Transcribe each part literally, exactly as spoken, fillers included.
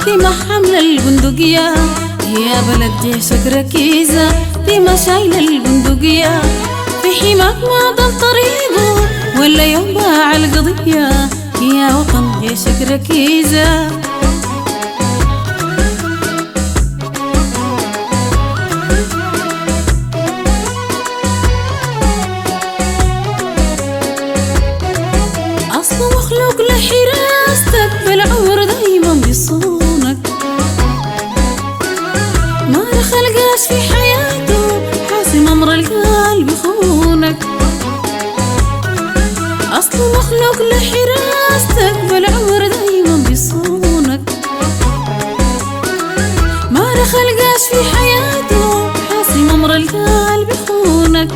في محمل البندقية، يا بلد جيشك ركيزة في مشايل البندقية، في حماك ما ضل طريقه ولا يوم باع القضية، يا وطن جيشك ركيزة. أصله مخلوق لحراستك بالعمر دايما بيصونك، ما خلقاش في حياته حاسم أمر القلب يخونك. أصله مخلوق لحراستك بالعمر دايما بيصونك، ما خلقاش في حياته حاسم أمر القلب يخونك.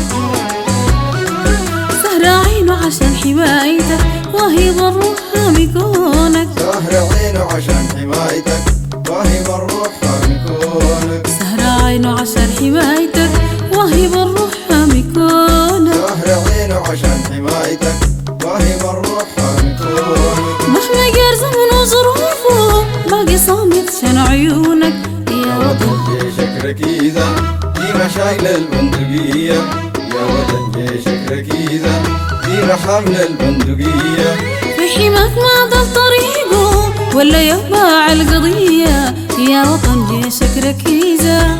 سهر عينه عشان حمايتك واهب الروح حامي كونك، سهر عينه عشان حمايتك واهب الروح حامي كونك، سهر عينه عشان حمايتك واهب الروح حامي كونك، سهر عينه عشان حمايتك واهب الروح حامي كونك. مهما جار زمن وظروفه باقي صامت شان عيونك، يا وطن جيشك ركيزة في مشايل البندقية، يا وطن جيشك ركيزة في محمل البندقية، في حماك ما ضل طريقه ولا يباع القضية، يا وطن جيشك ركيزة.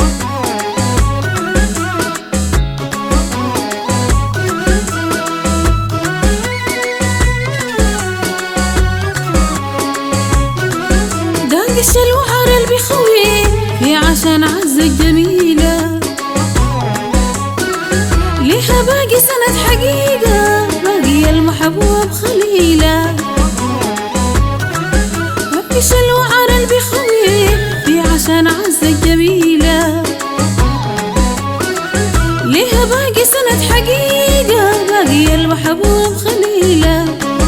داقش الوعر اللي بيخوي في عشان عز الجميلة، ليها باقي سنة حقيقة باقي المحبوب خليلة. داقش الوعر اللي بيخوي في عشان عز الجميلة، ليها باقي سنة حقيقة باقي المحبوب خليلة.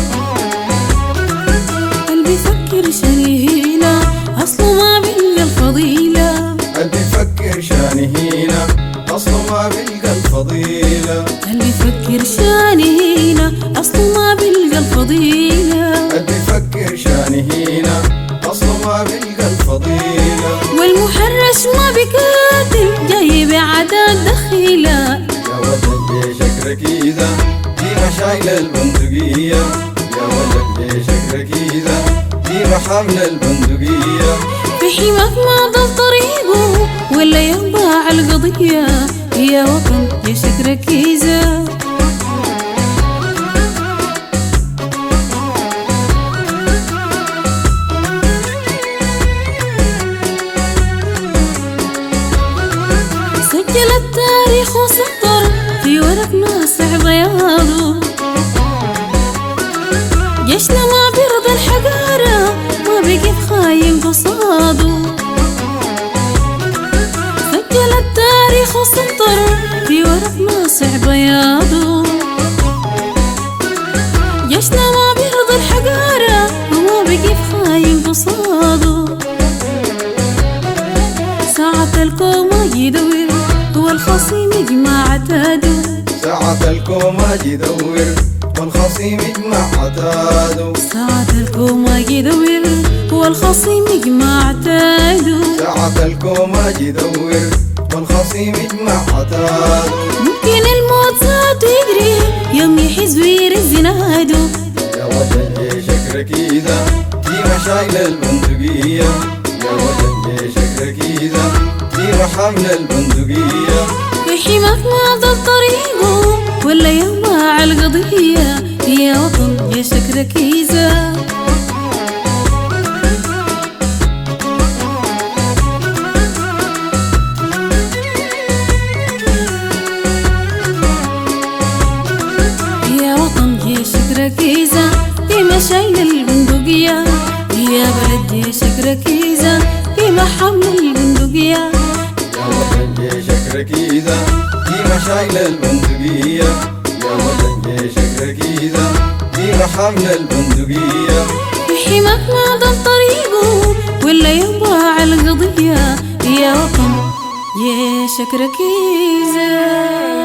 قلبي يفكر شنيهينا أصله ما بيلقى الفضيلة، قلبي يفكر شاني هينا أصله ما بيلقى الفضيلة، قلبي يفكر شانيهينا أصله ما بيلقى الفضيلة، قلبي يفكر شاني هينا أصله ما بيلقى الفضيلة. والمحرش ما بيقاتل جاي بعداد دخيلة، يا وطن جيشك ركيزة في مشايل البندقية، يا وطن جيشك ركيزة في محمل البندقية، في حماك ما ضل طريقه ولا ينباع القضية، يا وطن جيشك ركيزة. سجل التاريخ وسطر في ورق ناصع بياضه، جيشنا ما بيرضى الحقارة ما بيقف خاين قصاده. سجل التاريخ وسطر في ورق ناصع بياضه، جيشنا ما بيرضى الحقارة وما بيقف خاين قصاده. ساعة الكوما يدور هو الخصيم يجمع عتاده، ساعة الكوما يدور والخصيم يجمع عتاده، ساعة الكوما يدور هو الخصيم يجمع عتاده. ساعة الكوما يدور والخصيم يجمع عتاده، ممكن الموت ذاته يجري يوم يحز ويرز ناده. يا وطن جيشك ركيزة في مشايل البندقية، يا وطن جيشك ركيزة في محمل البندقية، في حماك ما ضل طريقه ولا ينباع القضية، يا وطن جيشك ركيزة. يا وطن جيشك ركيزة في مشايل البندقية، يا بلد جيشك ركيزة في محمل البندقية، يا وطن جيشك ركيزة في مشايل البندقية، يا وطن جيشك ركيزة في محمل البندقية، في حماك ما ضل طريقه ولا ينباع القضية، يا وطن جيشك ركيزة.